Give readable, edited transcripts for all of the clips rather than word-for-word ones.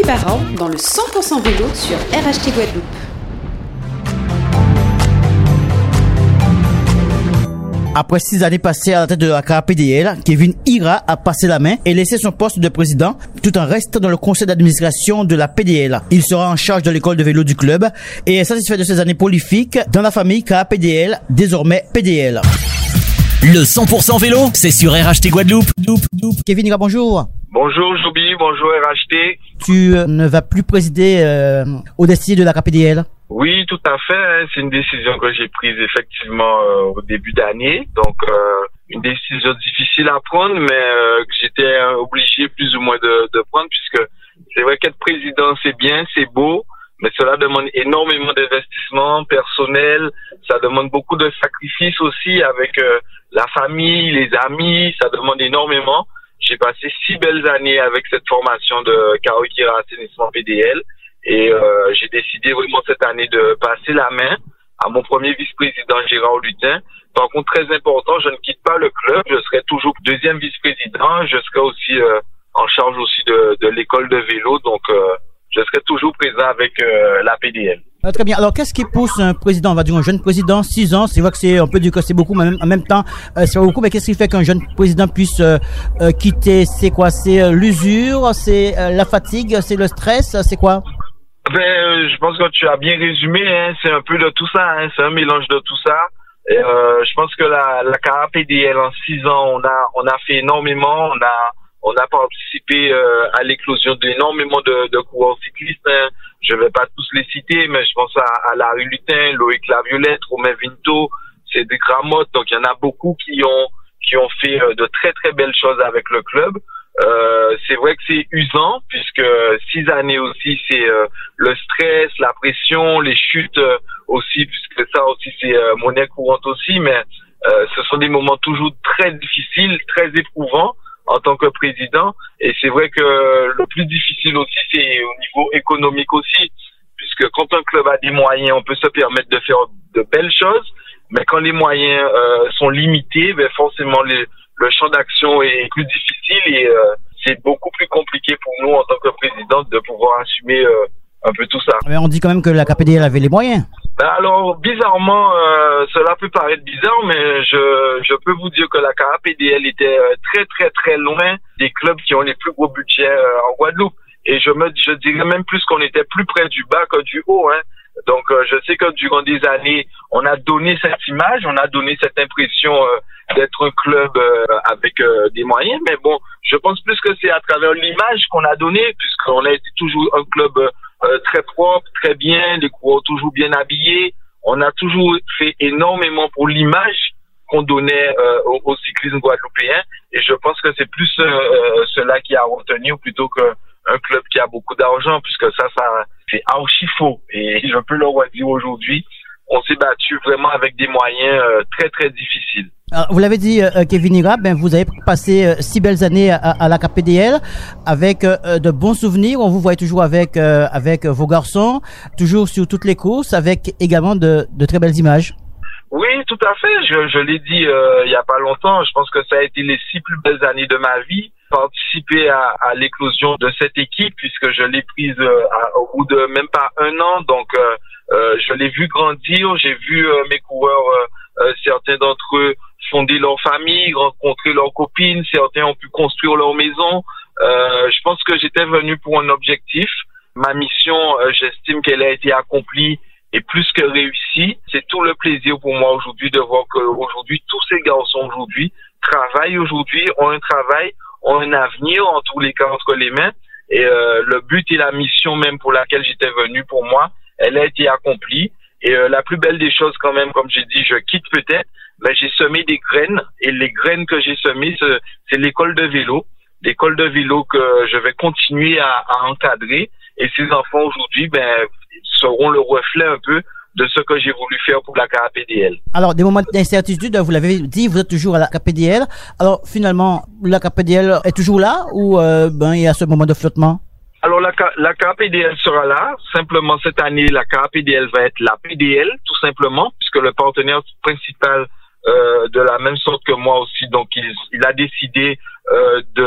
Julie Barran dans le 100% vélo sur RHT Guadeloupe. Après 6 années passées à la tête de la KAPDL, Kevin Ira a passé la main et laissé son poste de président tout en restant dans le conseil d'administration de la PDL. Il sera en charge de l'école de vélo du club et est satisfait de ses années prolifiques dans la famille KAPDL, désormais PDL. Le 100% vélo, c'est sur RHT Guadeloupe. Kevin Ira, bonjour. Bonjour Joubi, bonjour RHT. Tu ne vas plus présider au destin de la KAPDL? Oui, tout à fait. C'est une décision que j'ai prise effectivement au début d'année. Donc, une décision difficile à prendre, mais que j'étais obligé plus ou moins de prendre, puisque c'est vrai qu'être président, c'est bien, c'est beau, mais cela demande énormément d'investissement personnel. Ça demande beaucoup de sacrifices aussi avec la famille, les amis. Ça demande énormément. J'ai passé 6 belles années avec cette formation de Karaokira Assainissement PDL. Et j'ai décidé vraiment cette année de passer la main à mon premier vice-président Gérard Lutin. Par contre, très important, je ne quitte pas le club. Je serai toujours deuxième vice-président. Je serai aussi en charge aussi de l'école de vélo. Donc, je serai toujours présent avec la PDL. Très bien. Alors, qu'est-ce qui pousse un président, on va dire un jeune président, 6 ans, c'est vrai que on peut dire que c'est beaucoup, mais en même temps, c'est pas beaucoup, mais qu'est-ce qui fait qu'un jeune président puisse quitter? C'est quoi? C'est l'usure? C'est la fatigue? C'est le stress? C'est quoi? Je pense que tu as bien résumé, hein. C'est un peu de tout ça, hein. C'est un mélange de tout ça. Et, je pense que la KAPDL en 6 ans, on a fait énormément. On a participé à l'éclosion d'énormément de coureurs cyclistes, hein. Je vais pas tous les citer, mais je pense à Larry Lutin, Loïc Laviolette, Romain Vinto, Cédric Ramotte. Donc il y en a beaucoup qui ont fait de très très belles choses avec le club. C'est vrai que c'est usant, puisque 6 années aussi, c'est le stress, la pression, les chutes aussi, puisque ça aussi c'est monnaie courante aussi, mais ce sont des moments toujours très difficiles, très éprouvants en tant que président. Et c'est vrai que le plus difficile aussi, c'est au niveau économique aussi, puisque quand un club a des moyens, on peut se permettre de faire de belles choses, mais quand les moyens sont limités, forcément le champ d'action est plus difficile et c'est beaucoup plus compliqué pour nous en tant que président de pouvoir assumer un peu tout ça. Mais on dit quand même que la KAPDL avait les moyens. Alors, bizarrement, cela peut paraître bizarre, mais je peux vous dire que la KAPDL était très très très loin des clubs qui ont les plus gros budgets en Guadeloupe. Et je dirais même plus qu'on était plus près du bas que du haut, hein. Donc, je sais que durant des années, on a donné cette image, on a donné cette impression d'être un club avec des moyens. Mais bon, je pense plus que c'est à travers l'image qu'on a donnée, puisqu'on a été toujours un club très propre, très bien, les coureurs toujours bien habillés. On a toujours fait énormément pour l'image qu'on donnait au cyclisme guadeloupéen. Et je pense que c'est plus cela qui a retenu plutôt qu'un club qui a beaucoup d'argent, puisque ça c'est archi faux. Et je peux le redire aujourd'hui, on s'est battu vraiment avec des moyens très très difficiles. Alors, vous l'avez dit, Kevin Ira, vous avez passé 6 belles années à la KAPDL avec de bons souvenirs. On vous voit toujours avec vos garçons, toujours sur toutes les courses, avec également de très belles images. Oui, tout à fait. Je l'ai dit il y a pas longtemps. Je pense que ça a été les 6 plus belles années de ma vie. Participer à l'éclosion de cette équipe, puisque je l'ai prise au bout de même pas 1 an. Donc, je l'ai vu grandir. J'ai vu mes coureurs, certains d'entre eux, fonder leur famille, rencontrer leurs copines. Certains ont pu construire leur maison. Je pense que j'étais venu pour un objectif. Ma mission, j'estime qu'elle a été accomplie et plus que réussie. C'est tout le plaisir pour moi aujourd'hui de voir que aujourd'hui tous ces garçons aujourd'hui travaillent aujourd'hui, ont un travail, ont un avenir en tous les cas entre les mains. Et le but et la mission même pour laquelle j'étais venu, pour moi, elle a été accomplie. Et la plus belle des choses quand même, comme j'ai dit, je quitte peut-être, mais j'ai semé des graines. Et les graines que j'ai semées, c'est l'école de vélo. L'école de vélo que je vais continuer à encadrer. Et ces enfants aujourd'hui, seront le reflet un peu de ce que j'ai voulu faire pour la KAPDL. Alors, des moments d'incertitude, vous l'avez dit, vous êtes toujours à la KAPDL. Alors, finalement, la KAPDL est toujours là ou il y a ce moment de flottement? Alors, la KAPDL sera là. Simplement, cette année, la KAPDL va être la PDL, tout simplement, puisque le partenaire principal de la même sorte que moi aussi, donc il a décidé de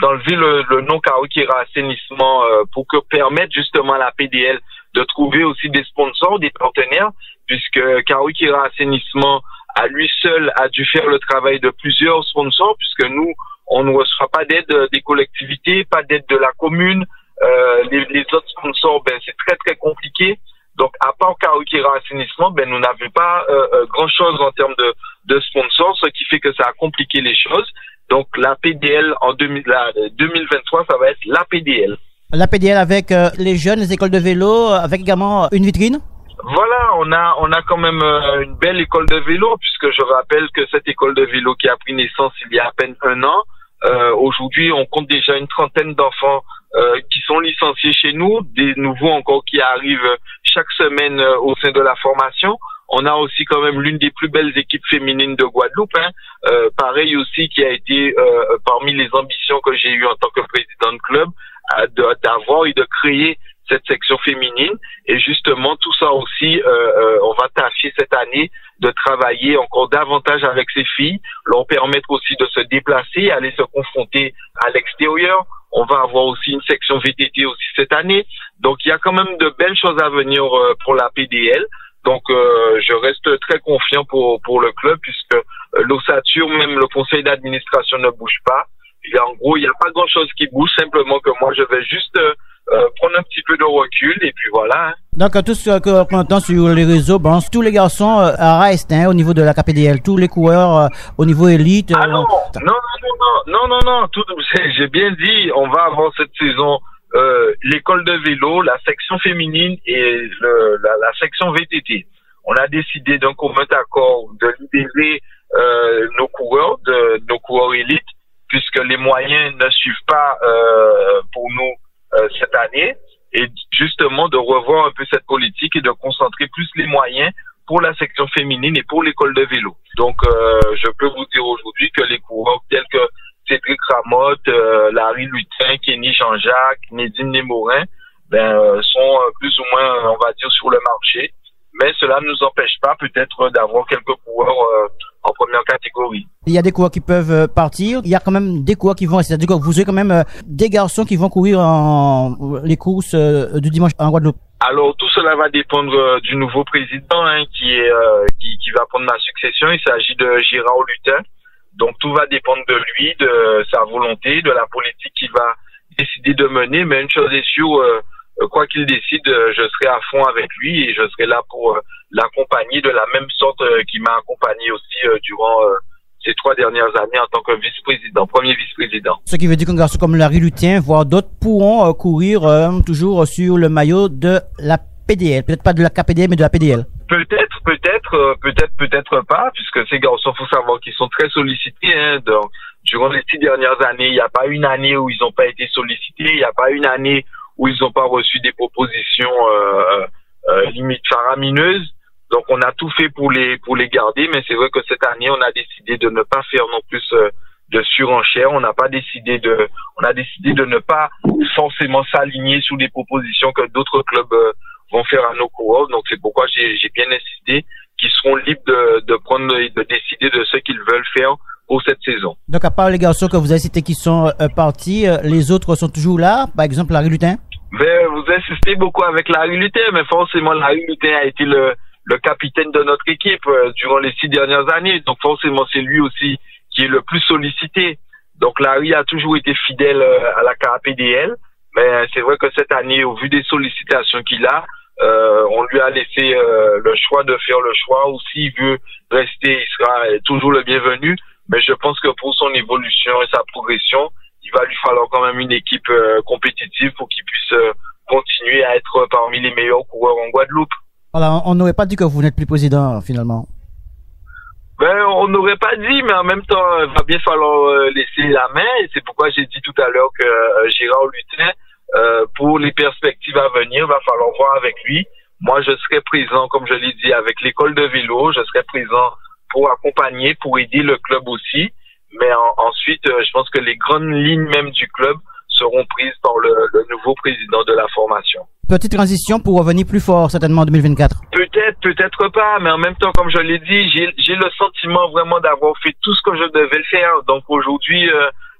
d'enlever le nom Kaohikera Assainissement pour que permettre justement à la PDL de trouver aussi des sponsors, des partenaires, puisque Kaohikera Assainissement à lui seul a dû faire le travail de plusieurs sponsors, puisque nous, on ne reçoit pas d'aide des collectivités, pas d'aide de la commune. Les autres sponsors, c'est très très compliqué. Donc, à part Kaohikera Assainissement, nous n'avons pas grand-chose en termes de sponsors, ce qui fait que ça a compliqué les choses. Donc, la PDL en 2023, ça va être la PDL. La PDL avec les jeunes, les écoles de vélo, avec également une vitrine? Voilà, on a quand même une belle école de vélo, puisque je rappelle que cette école de vélo qui a pris naissance il y a à peine 1 an, aujourd'hui, on compte déjà une 30aine d'enfants qui sont licenciés chez nous, des nouveaux encore qui arrivent chaque semaine au sein de la formation. On a aussi quand même l'une des plus belles équipes féminines de Guadeloupe, pareil aussi qui a été parmi les ambitions que j'ai eues en tant que président de club, d'avoir et de créer cette section féminine. Et justement, tout ça aussi, on va tâcher cette année de travailler encore davantage avec ces filles, leur permettre aussi de se déplacer, aller se confronter à l'extérieur. On va avoir aussi une section VTT aussi cette année. Donc, il y a quand même de belles choses à venir pour la PDL. Donc, je reste très confiant pour le club, puisque l'ossature, même le conseil d'administration ne bouge pas. Et en gros, il n'y a pas grand-chose qui bouge, simplement que moi, je vais juste prendre un petit peu de recul, et puis voilà. Donc, tout ce qu'on entend sur les réseaux, tous les garçons restent au niveau de la KPDL, tous les coureurs au niveau élite. Ah non, j'ai bien dit, on va avoir cette saison l'école de vélo, la section féminine et la section VTT. On a décidé d'un commun accord de libérer nos coureurs élites, puisque les moyens ne suivent pas pour nous cette année, et justement de revoir un peu cette politique et de concentrer plus les moyens pour la section féminine et pour l'école de vélo. Donc, je peux vous dire aujourd'hui que les coureurs tels que Cédric Ramotte, Larry Lutin, Kenny Jean-Jacques, Nédine Némorin, sont plus ou moins, on va dire, sur le marché. Mais cela ne nous empêche pas peut-être d'avoir quelques coureurs en première catégorie. Il y a des coureurs qui peuvent partir. Il y a quand même des coureurs qui vont, c'est-à-dire que vous avez quand même des garçons qui vont courir les courses du dimanche en Guadeloupe. Alors, tout cela va dépendre du nouveau président qui va prendre ma succession. Il s'agit de Gérard Lutin. Donc, tout va dépendre de lui, de sa volonté, de la politique qu'il va décider de mener. Mais une chose est sûre, quoi qu'il décide, je serai à fond avec lui et je serai là pour l'accompagner de la même sorte qu'il m'a accompagné aussi durant ces 3 dernières années en tant que premier vice-président. Ce qui veut dire qu'un garçon comme Larry Lutin, voire d'autres, pourront courir toujours sur le maillot de la PDL. Peut-être pas de la KPDL, mais de la PDL. Peut-être pas, puisque ces garçons, faut savoir qu'ils sont très sollicités. Donc, durant les 6 dernières années, il n'y a pas une année où ils n'ont pas été sollicités, il n'y a pas une année où ils n'ont pas reçu des propositions limite faramineuses. Donc, on a tout fait pour les garder, mais c'est vrai que cette année, on a décidé de ne pas faire non plus de surenchère. On a décidé de ne pas forcément s'aligner sur des propositions que d'autres clubs vont faire à nos coureurs. Donc, c'est pourquoi j'ai bien insisté qu'ils seront libres de prendre et de décider de ce qu'ils veulent faire pour cette saison. Donc, à part les garçons que vous avez cités qui sont partis, les autres sont toujours là? Par exemple, Larry Lutin? Vous insistez beaucoup avec Larry Lutin, mais forcément, Larry Lutin a été le capitaine de notre équipe durant les 6 dernières années. Donc, forcément, c'est lui aussi qui est le plus sollicité. Donc, Larry a toujours été fidèle à la KPDL. Mais c'est vrai que cette année, au vu des sollicitations qu'il a, on lui a laissé le choix de faire le choix. Ou s'il veut rester, il sera toujours le bienvenu. Mais je pense que pour son évolution et sa progression, il va lui falloir quand même une équipe compétitive pour qu'il puisse continuer à être parmi les meilleurs coureurs en Guadeloupe. Voilà, on n'aurait pas dit que vous n'êtes plus président, finalement. On n'aurait pas dit, mais en même temps, il va bien falloir laisser la main. Et c'est pourquoi j'ai dit tout à l'heure que Gérard Lutin, pour les perspectives à venir, va falloir voir avec lui. Moi, je serai présent, comme je l'ai dit, avec l'école de vélo. Je serai présent pour accompagner, pour aider le club aussi. Mais ensuite, je pense que les grandes lignes même du club seront prises par le nouveau président de la formation. Petite transition pour revenir plus fort, certainement, en 2024. Peut-être pas, mais en même temps, comme je l'ai dit, j'ai le sentiment vraiment d'avoir fait tout ce que je devais faire. Donc aujourd'hui,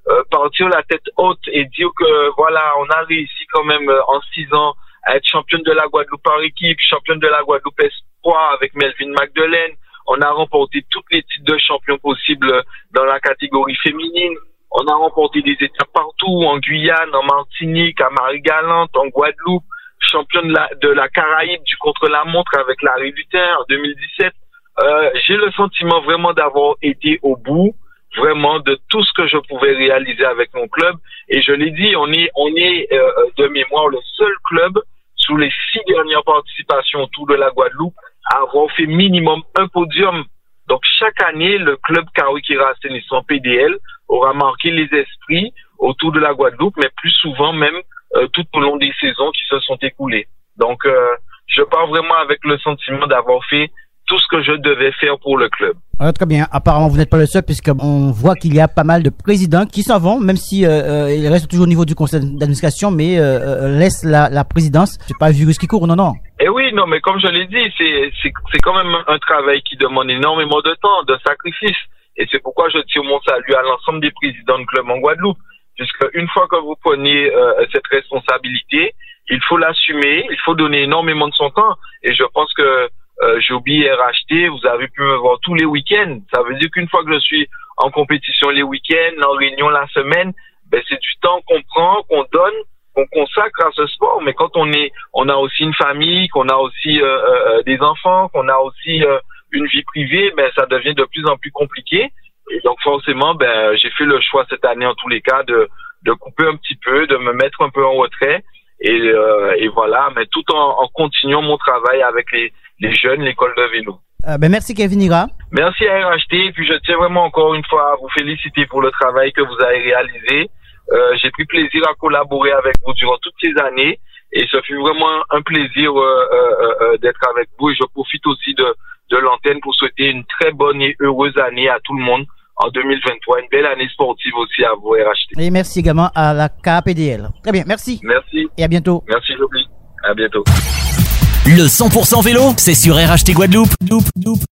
partir la tête haute et dire que voilà, on a réussi quand même en 6 ans à être championne de la Guadeloupe par équipe, championne de la Guadeloupe espoir avec Melvin Magdelaine. On a remporté tous les titres de champion possibles dans la catégorie féminine. On a remporté des étapes partout, en Guyane, en Martinique, à Marie-Galante, en Guadeloupe, championne de la Caraïbe du contre-la-montre avec la Rédutin en 2017. J'ai le sentiment vraiment d'avoir été au bout, vraiment de tout ce que je pouvais réaliser avec mon club. Et je l'ai dit, on est de mémoire le seul club sous les 6 dernières participations autour de la Guadeloupe à avoir fait minimum un podium. Donc chaque année, le club Kawikira Assainissement PDL aura marqué les esprits autour de la Guadeloupe, mais plus souvent même tout au long des saisons qui se sont écoulées. Donc je pars vraiment avec le sentiment d'avoir fait tout ce que je devais faire pour le club. Très bien. Apparemment, vous n'êtes pas le seul, puisqu'on voit qu'il y a pas mal de présidents qui s'en vont, même si ils restent toujours au niveau du conseil d'administration, mais laissent la présidence. C'est pas un virus qui court, non. Eh oui, non, mais comme je l'ai dit, c'est quand même un travail qui demande énormément de temps, de sacrifice. Et c'est pourquoi je tire mon salut à l'ensemble des présidents de club en Guadeloupe, puisque une fois que vous prenez cette responsabilité, il faut l'assumer, il faut donner énormément de son temps. Et je pense que j'ai oublié RHT, vous avez pu me voir tous les week-ends. Ça veut dire qu'une fois que je suis en compétition les week-ends, en réunion la semaine, ben c'est du temps qu'on prend, qu'on donne, qu'on consacre à ce sport. Mais quand on a aussi une famille, qu'on a aussi des enfants, qu'on a aussi une vie privée, ben ça devient de plus en plus compliqué. Et donc forcément, ben j'ai fait le choix cette année en tous les cas de couper un petit peu, de me mettre un peu en retrait. Et voilà, mais tout en continuant mon travail avec les jeunes, l'école de vélo. Merci Kevin Ira. Merci à RHT, et puis je tiens vraiment encore une fois à vous féliciter pour le travail que vous avez réalisé. J'ai pris plaisir à collaborer avec vous durant toutes ces années, et ce fut vraiment un plaisir d'être avec vous, et je profite aussi de l'antenne pour souhaiter une très bonne et heureuse année à tout le monde en 2023, une belle année sportive aussi à vous RHT. Et merci également à la KPDL. Très bien, merci. Merci. Et à bientôt. Merci Joby. À bientôt. Le 100% vélo, c'est sur RHT Guadeloupe.